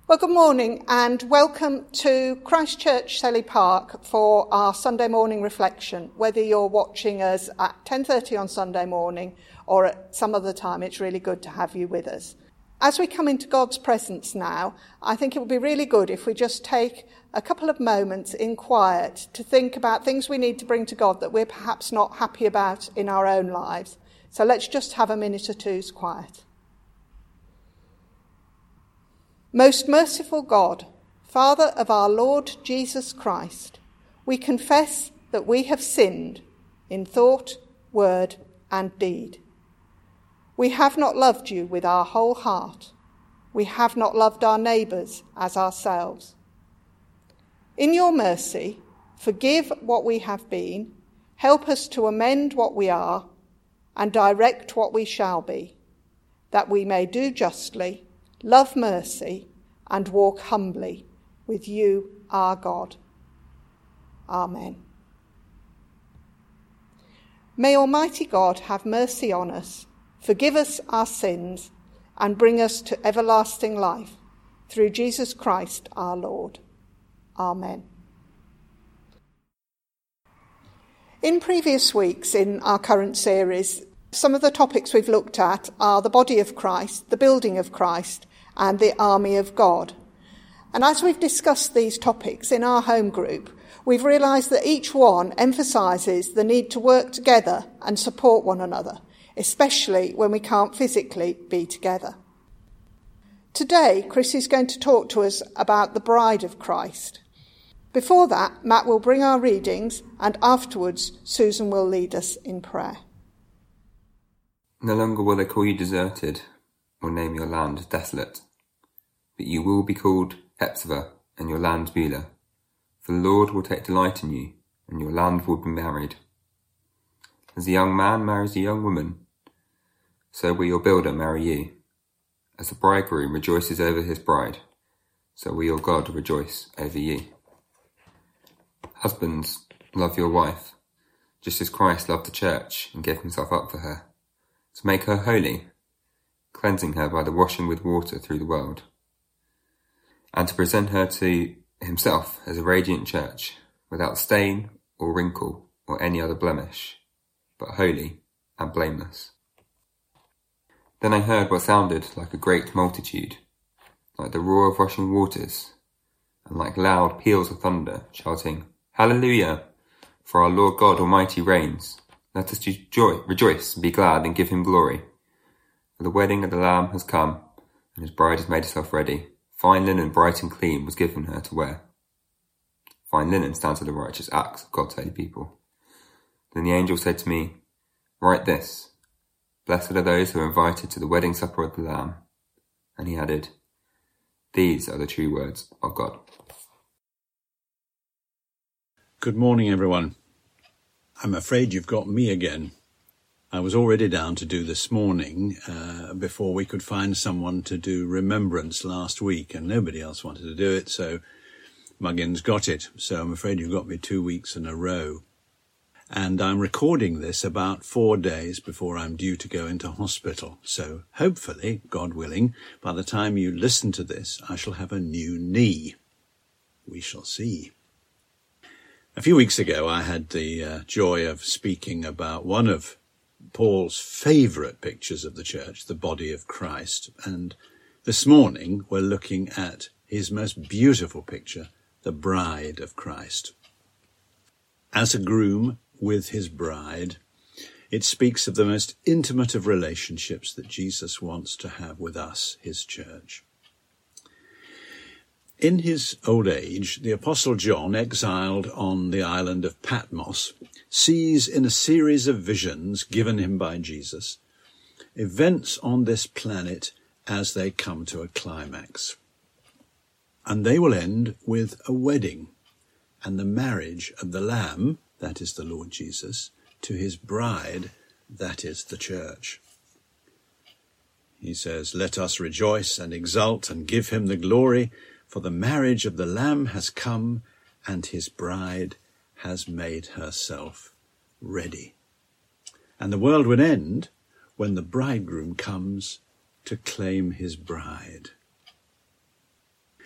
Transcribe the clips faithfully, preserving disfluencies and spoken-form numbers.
Well, good morning and welcome to Christ Church, Selly Park for our Sunday morning reflection. Whether you're watching us at ten thirty on Sunday morning or at some other time, it's really good to have you with us. As we come into God's presence now, I think it would be really good if we just take a couple of moments in quiet to think about things we need to bring to God that we're perhaps not happy about in our own lives. So let's just have a minute or two's quiet. Most merciful God, Father of our Lord Jesus Christ, we confess that we have sinned in thought, word, and deed. We have not loved you with our whole heart. We have not loved our neighbours as ourselves. In your mercy, forgive what we have been, help us to amend what we are, and direct what we shall be, that we may do justly, love mercy, and walk humbly with you, our God. Amen. May Almighty God have mercy on us, forgive us our sins, and bring us to everlasting life, through Jesus Christ our Lord. Amen. In previous weeks in our current series, some of the topics we've looked at are the body of Christ, the building of Christ, and the army of God. And as we've discussed these topics in our home group, we've realised that each one emphasises the need to work together and support one another, especially when we can't physically be together. Today, Chris is going to talk to us about the bride of Christ. Before that, Matt will bring our readings, and afterwards, Susan will lead us in prayer. No longer will they call you deserted, or name your land desolate, but you will be called Hephzibah, and your land Beulah. For the Lord will take delight in you, and your land will be married. As a young man marries a young woman, so will your builder marry you. As the bridegroom rejoices over his bride, so will your God rejoice over you. Husbands, love your wife, just as Christ loved the church and gave himself up for her, to make her holy, cleansing her by the washing with water through the world, and to present her to himself as a radiant church, without stain or wrinkle or any other blemish, but holy and blameless. Then I heard what sounded like a great multitude, like the roar of rushing waters, and like loud peals of thunder, shouting, Hallelujah! For our Lord God Almighty reigns. Let us joy, rejoice and be glad and give him glory. For the wedding of the Lamb has come, and his bride has made herself ready. Fine linen, bright and clean, was given her to wear. Fine linen stands for the righteous acts of God's holy people. Then the angel said to me, Write this, Blessed are those who are invited to the wedding supper of the Lamb. And he added, These are the true words of God. Good morning, everyone. I'm afraid you've got me again. I was already down to do this morning uh, before we could find someone to do remembrance last week, and nobody else wanted to do it, so Muggins got it. So I'm afraid you've got me two weeks in a row. And I'm recording this about four days before I'm due to go into hospital. So hopefully, God willing, by the time you listen to this, I shall have a new knee. We shall see. A few weeks ago, I had the uh, joy of speaking about one of Paul's favourite pictures of the church, the body of Christ. And this morning, we're looking at his most beautiful picture, the bride of Christ. As a groom with his bride, it speaks of the most intimate of relationships that Jesus wants to have with us, his church. In his old age, the Apostle John, exiled on the island of Patmos, sees in a series of visions given him by Jesus, events on this planet as they come to a climax. And they will end with a wedding and the marriage of the Lamb, that is the Lord Jesus, to his bride, that is the church. He says, Let us rejoice and exult and give him the glory, for the marriage of the Lamb has come, and his bride has made herself ready. And the world would end when the bridegroom comes to claim his bride.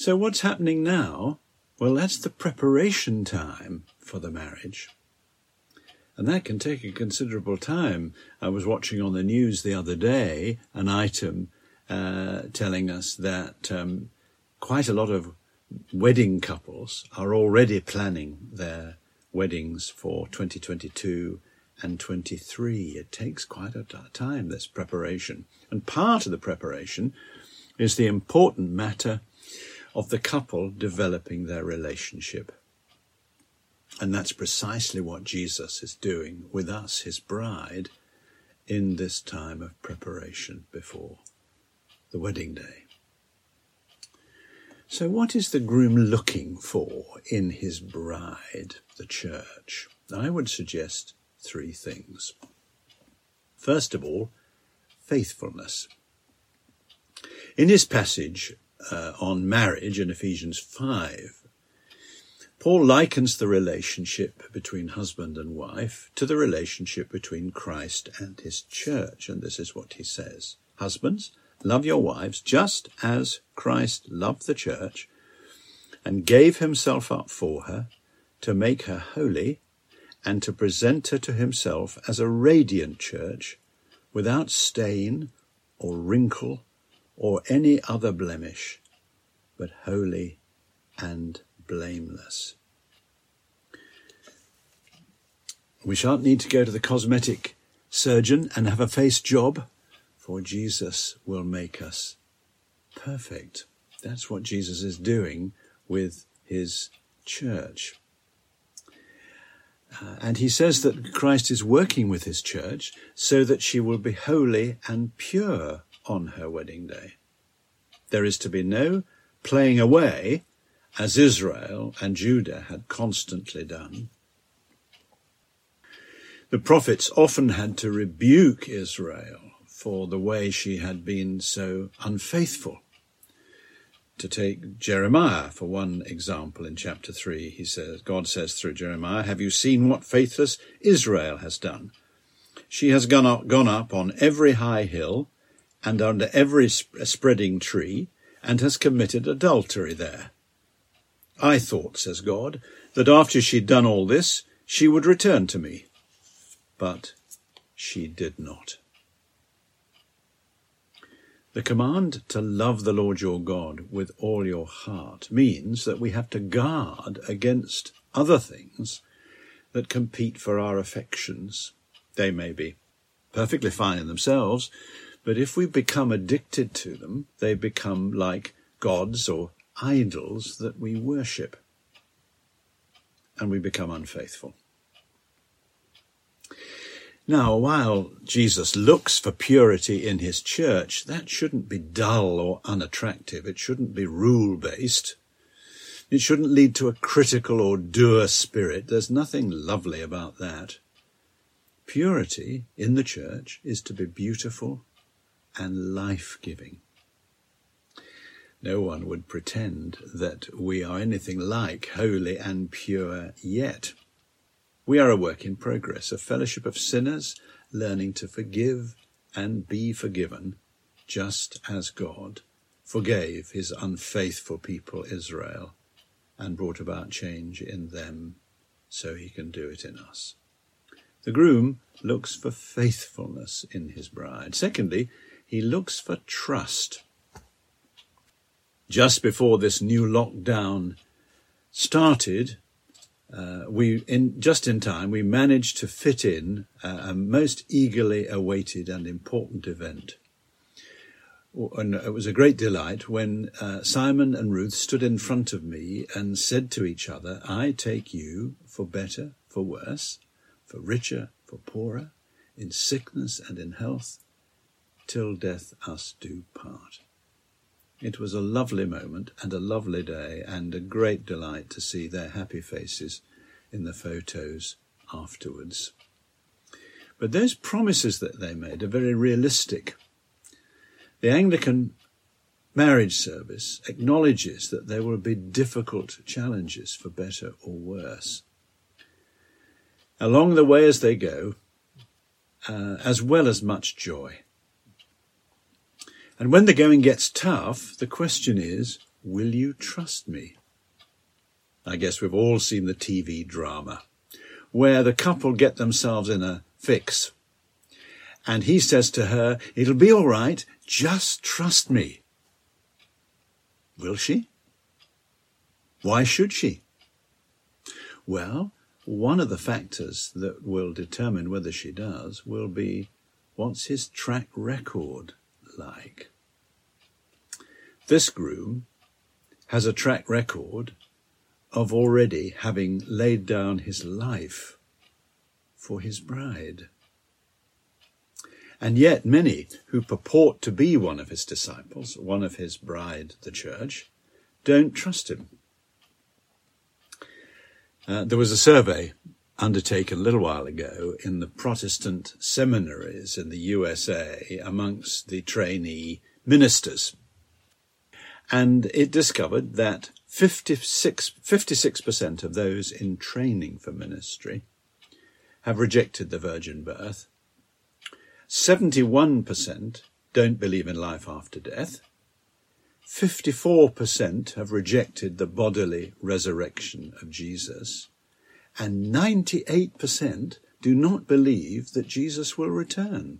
So what's happening now? Well, that's the preparation time for the marriage. And that can take a considerable time. I was watching on the news the other day an item uh, telling us that um, quite a lot of wedding couples are already planning their weddings for twenty twenty-two and twenty-three. It takes quite a time, this preparation. And part of the preparation is the important matter of the couple developing their relationship. And that's precisely what Jesus is doing with us, his bride, in this time of preparation before the wedding day. So what is the groom looking for in his bride, the church? I would suggest three things. First of all, faithfulness. In his passage uh, on marriage in Ephesians five, Paul likens the relationship between husband and wife to the relationship between Christ and his church, and this is what he says. Husbands, love your wives just as Christ loved the church and gave himself up for her to make her holy and to present her to himself as a radiant church without stain or wrinkle or any other blemish, but holy and blameless. We shan't need to go to the cosmetic surgeon and have a face job, for Jesus will make us perfect. That's what Jesus is doing with his church. Uh, and he says that Christ is working with his church so that she will be holy and pure on her wedding day. There is to be no playing away, as Israel and Judah had constantly done. The prophets often had to rebuke Israel for the way she had been so unfaithful. To take Jeremiah for one example, in chapter three, he says, God says through Jeremiah, "Have you seen what faithless Israel has done? She has gone up, gone up on every high hill and under every sp- spreading tree, and has committed adultery there. I thought," says God, "that after she'd done all this, she would return to me. But she did not." The command to love the Lord your God with all your heart means that we have to guard against other things that compete for our affections. They may be perfectly fine in themselves, but if we become addicted to them, they become like gods or idols that we worship, and we become unfaithful. Now, while Jesus looks for purity in his church, that shouldn't be dull or unattractive. It shouldn't be rule-based. It shouldn't lead to a critical or dour spirit. There's nothing lovely about that. Purity in the church is to be beautiful and life-giving. No one would pretend that we are anything like holy and pure yet. We are a work in progress, a fellowship of sinners learning to forgive and be forgiven, just as God forgave his unfaithful people Israel and brought about change in them, so he can do it in us. The groom looks for faithfulness in his bride. Secondly, he looks for trust. Just before this new lockdown started, Uh, we, in just in time, we managed to fit in uh, a most eagerly awaited and important event. And it was a great delight when uh, Simon and Ruth stood in front of me and said to each other, "I take you for better, for worse, for richer, for poorer, in sickness and in health, till death us do part." It was a lovely moment and a lovely day, and a great delight to see their happy faces in the photos afterwards. But those promises that they made are very realistic. The Anglican marriage service acknowledges that there will be difficult challenges, for better or worse, along the way as they go, uh, as well as much joy. And when the going gets tough, the question is, will you trust me? I guess we've all seen the T V drama where the couple get themselves in a fix. And he says to her, it'll be all right, just trust me. Will she? Why should she? Well, one of the factors that will determine whether she does will be, what's his track record like? This groom has a track record of already having laid down his life for his bride. And yet many who purport to be one of his disciples, one of his bride, the church, don't trust him. Uh, there was a survey undertaken a little while ago in the Protestant seminaries in the U S A amongst the trainee ministers. And it discovered that fifty-six, fifty-six percent of those in training for ministry have rejected the virgin birth. seventy-one percent don't believe in life after death. fifty-four percent have rejected the bodily resurrection of Jesus. And ninety-eight percent do not believe that Jesus will return.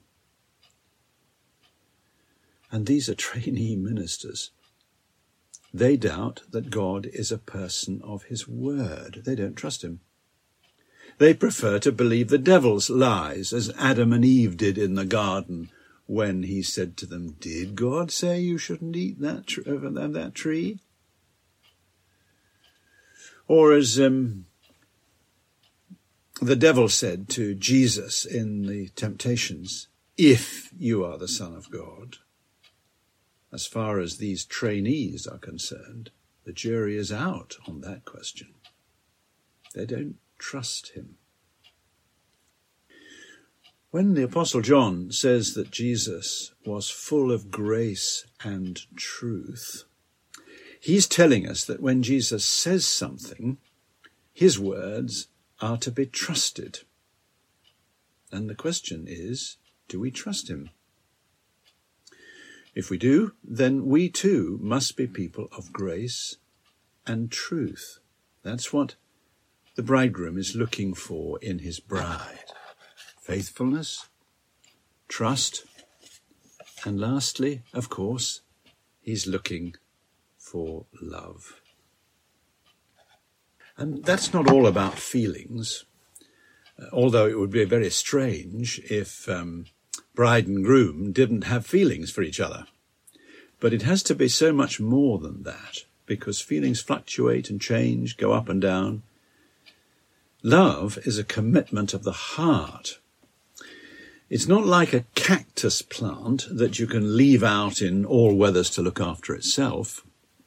And these are trainee ministers. They doubt that God is a person of his word. They don't trust him. They prefer to believe the devil's lies, as Adam and Eve did in the garden when he said to them, did God say you shouldn't eat that, tr- that tree? Or as um, the devil said to Jesus in the temptations, if you are the Son of God. As far as these trainees are concerned, the jury is out on that question. They don't trust him. When the Apostle John says that Jesus was full of grace and truth, he's telling us that when Jesus says something, his words are to be trusted. And the question is, do we trust him? If we do, then we too must be people of grace and truth. That's what the bridegroom is looking for in his bride. Faithfulness, trust, and lastly, of course, he's looking for love. And that's not all about feelings, although it would be very strange if um, bride and groom didn't have feelings for each other. But it has to be so much more than that, because feelings fluctuate and change, go up and down. Love is a commitment of the heart. It's not like a cactus plant that you can leave out in all weathers to look after itself.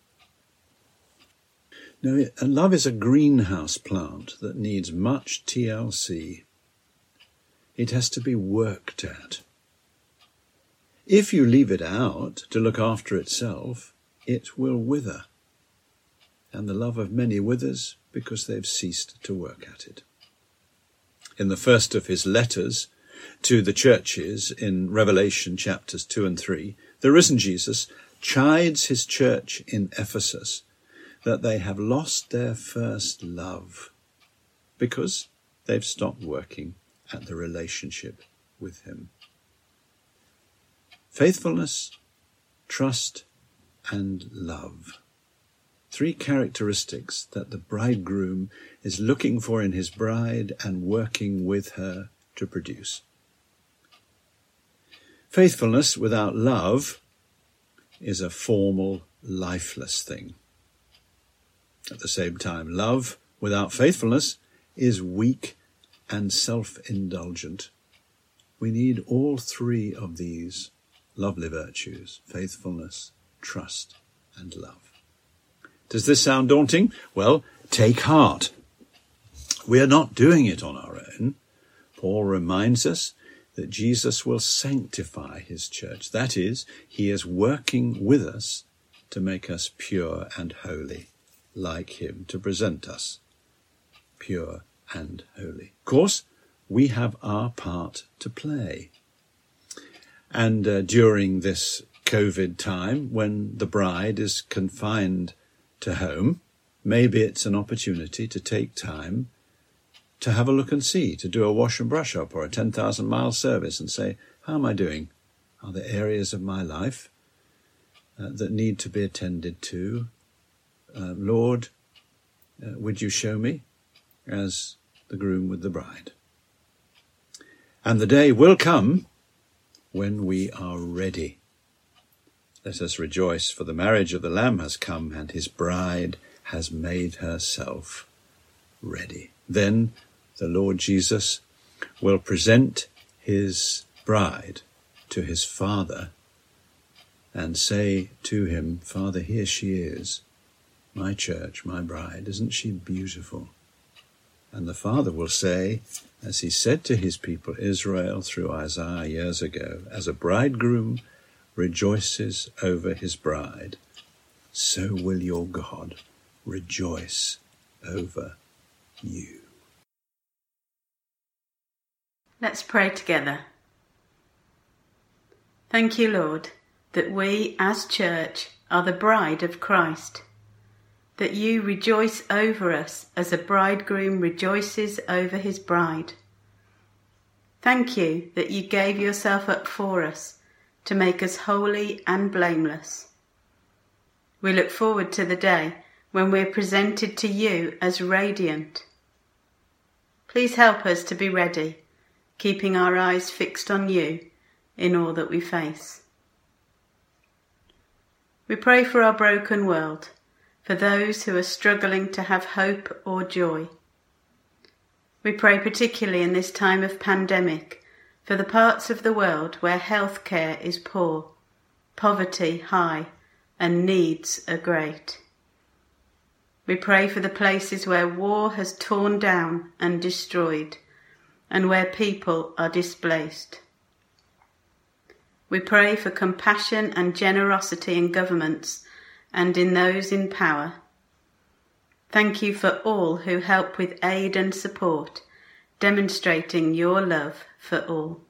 No, love is a greenhouse plant that needs much T L C. It has to be worked at. If you leave it out to look after itself, it will wither. And the love of many withers because they've ceased to work at it. In the first of his letters to the churches in Revelation chapters two and three, the risen Jesus chides his church in Ephesus that they have lost their first love because they've stopped working at the relationship with him. Faithfulness, trust, and love. Three characteristics that the bridegroom is looking for in his bride and working with her to produce. Faithfulness without love is a formal, lifeless thing. At the same time, love without faithfulness is weak and self-indulgent. We need all three of these lovely virtues: faithfulness, trust, and love. Does this sound daunting? Well, take heart. We are not doing it on our own. Paul reminds us that Jesus will sanctify his church. That is, he is working with us to make us pure and holy, like him, to present us pure and holy. Of course, we have our part to play. And uh, during this COVID time when the bride is confined to home, maybe it's an opportunity to take time to have a look and see, to do a wash and brush up or a ten thousand mile service and say, how am I doing? Are there areas of my life uh, that need to be attended to? Uh, Lord, uh, would you show me as the groom with the bride? And the day will come when we are ready. Let us rejoice, for the marriage of the Lamb has come, and his bride has made herself ready. Then the Lord Jesus will present his bride to his Father and say to him, Father, here she is, my church, my bride. Isn't she beautiful? And the Father will say, as he said to his people Israel through Isaiah years ago, as a bridegroom rejoices over his bride, so will your God rejoice over you. Let's pray together. Thank you, Lord, that we as church are the bride of Christ, that you rejoice over us as a bridegroom rejoices over his bride. Thank you that you gave yourself up for us to make us holy and blameless. We look forward to the day when we're presented to you as radiant. Please help us to be ready, keeping our eyes fixed on you in all that we face. We pray for our broken world, for those who are struggling to have hope or joy. We pray particularly in this time of pandemic for the parts of the world where health care is poor, poverty high, and needs are great. We pray for the places where war has torn down and destroyed, and where people are displaced. We pray for compassion and generosity in governments and in those in power. Thank you for all who help with aid and support, demonstrating your love for all.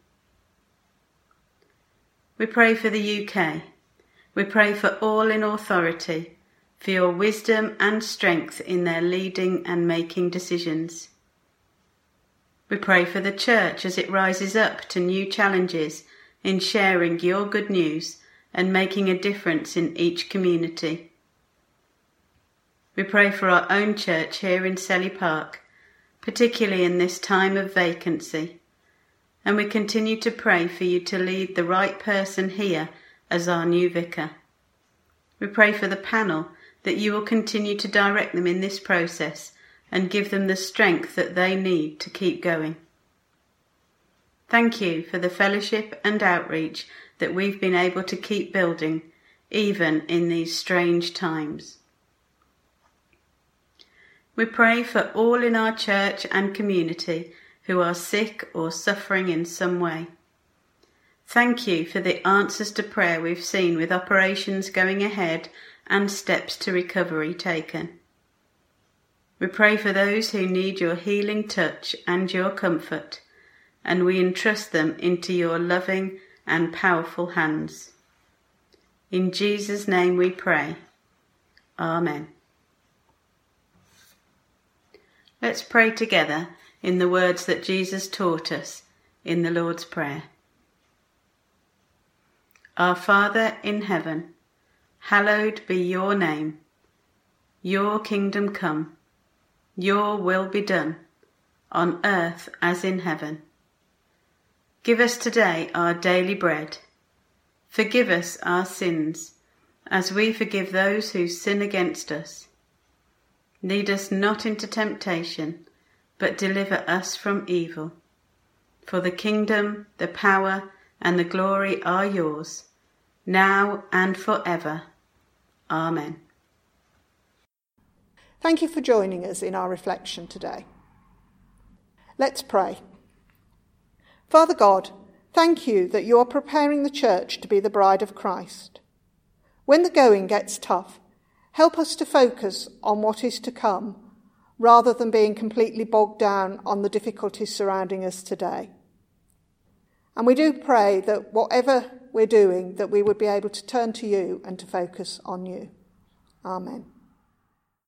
We pray for the U K. We pray for all in authority, for your wisdom and strength in their leading and making decisions. We pray for the church as it rises up to new challenges in sharing your good news and making a difference in each community. We pray for our own church here in Selly Park, particularly in this time of vacancy, and we continue to pray for you to lead the right person here as our new vicar. We pray for the panel that you will continue to direct them in this process and give them the strength that they need to keep going. Thank you for the fellowship and outreach that we've been able to keep building, even in these strange times. We pray for all in our church and community who are sick or suffering in some way. Thank you for the answers to prayer we've seen with operations going ahead and steps to recovery taken. We pray for those who need your healing touch and your comfort, and we entrust them into your loving and powerful hands. In Jesus' name we pray. Amen. Let's pray together in the words that Jesus taught us in the Lord's Prayer. Our Father in heaven, hallowed be your name. Your kingdom come. Your will be done, on earth as in heaven. Give us today our daily bread. Forgive us our sins, as we forgive those who sin against us. Lead us not into temptation, but deliver us from evil. For the kingdom, the power, and the glory are yours, now and forever. Amen. Thank you for joining us in our reflection today. Let's pray. Father God, thank you that you are preparing the church to be the bride of Christ. When the going gets tough, help us to focus on what is to come, rather than being completely bogged down on the difficulties surrounding us today. And we do pray that whatever we're doing, that we would be able to turn to you and to focus on you. Amen.